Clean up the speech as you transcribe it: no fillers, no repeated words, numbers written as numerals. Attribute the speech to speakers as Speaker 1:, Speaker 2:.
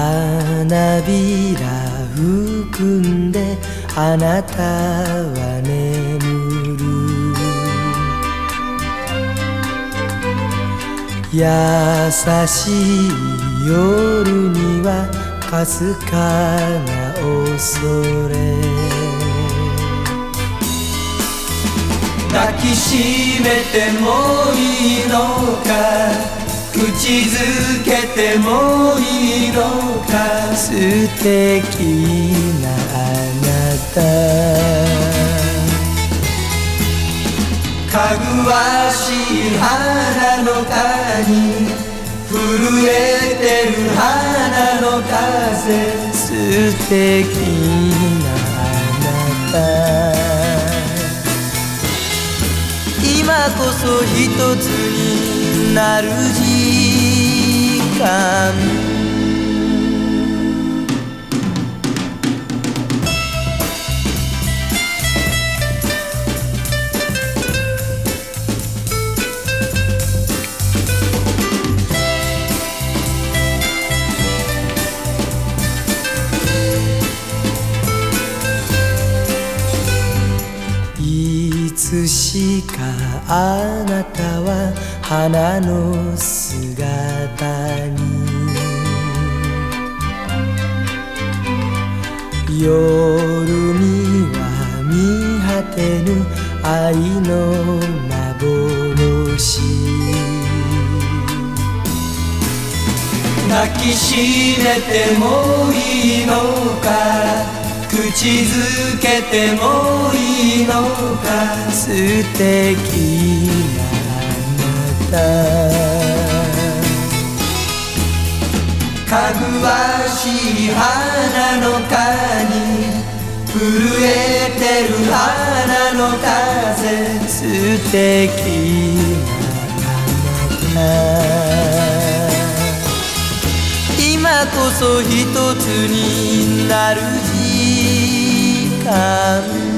Speaker 1: 花びら含んであなたは眠る。優しい夜にはかすかな恐れ。
Speaker 2: 抱きしめてもいいのか、口づけてもいいのか、
Speaker 1: 素敵なあなた。
Speaker 2: かぐわしい花の影、震えてる花の風、
Speaker 1: 素敵なあなた。今こそ一つになる時間。いつしかあなたは花の姿に、夜には見果てぬ愛の幻。
Speaker 2: 抱きしめてもいいのか、口づけてもいいのか、
Speaker 1: 素敵なあなた。
Speaker 2: かぐわしい花の影、震えてる花の風、
Speaker 1: 素敵なあなた。今こそ一つになる時間。